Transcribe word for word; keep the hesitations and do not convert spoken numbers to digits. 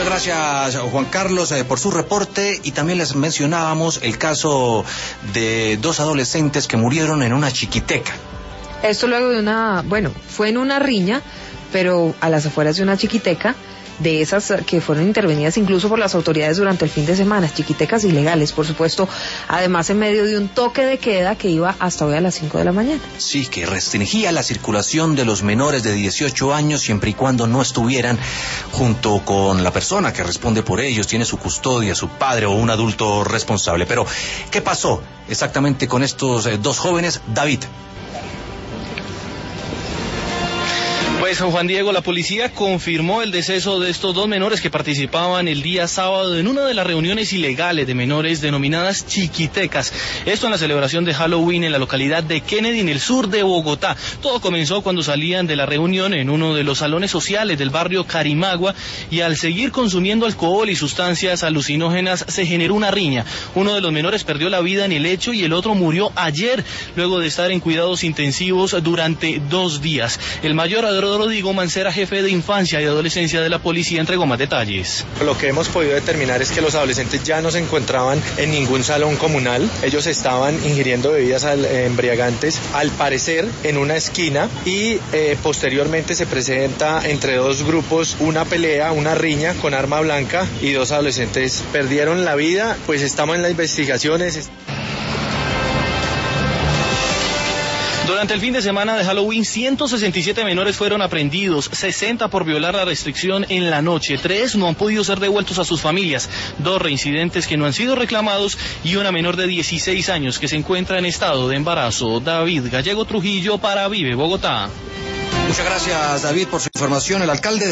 Muchas gracias, Juan Carlos, eh, por su reporte, y también les mencionábamos el caso de dos adolescentes que murieron en una chiquiteca. Esto luego de una, bueno, fue en una riña, pero a las afueras de una chiquiteca, de esas que fueron intervenidas incluso por las autoridades durante el fin de semana, chiquitecas ilegales, por supuesto, además en medio de un toque de queda que iba hasta hoy a las cinco de la mañana. Sí, que restringía la circulación de los menores de dieciocho años siempre y cuando no estuvieran junto con la persona que responde por ellos, tiene su custodia, su padre o un adulto responsable. Pero, ¿qué pasó exactamente con estos eh, dos jóvenes? David. Pues Juan Diego, la policía confirmó el deceso de estos dos menores que participaban el día sábado en una de las reuniones ilegales de menores denominadas chiquitecas. Esto en la celebración de Halloween en la localidad de Kennedy, en el sur de Bogotá. Todo comenzó cuando salían de la reunión en uno de los salones sociales del barrio Carimagua, y al seguir consumiendo alcohol y sustancias alucinógenas se generó una riña. Uno de los menores perdió la vida en el hecho y el otro murió ayer, luego de estar en cuidados intensivos durante dos días. El mayor Rodrigo Mancera, jefe de infancia y adolescencia de la policía, entregó más detalles. Lo que hemos podido determinar es que los adolescentes ya no se encontraban en ningún salón comunal. Ellos estaban ingiriendo bebidas embriagantes, al parecer en una esquina, y eh, posteriormente se presenta entre dos grupos una pelea, una riña con arma blanca, y dos adolescentes perdieron la vida. Pues estamos en las investigaciones. Durante el fin de semana de Halloween, ciento sesenta y siete menores fueron aprehendidos, sesenta por violar la restricción en la noche, tres no han podido ser devueltos a sus familias, dos reincidentes que no han sido reclamados y una menor de dieciséis años que se encuentra en estado de embarazo. David Gallego Trujillo para Vive Bogotá. Muchas gracias, David, por su información. El alcalde de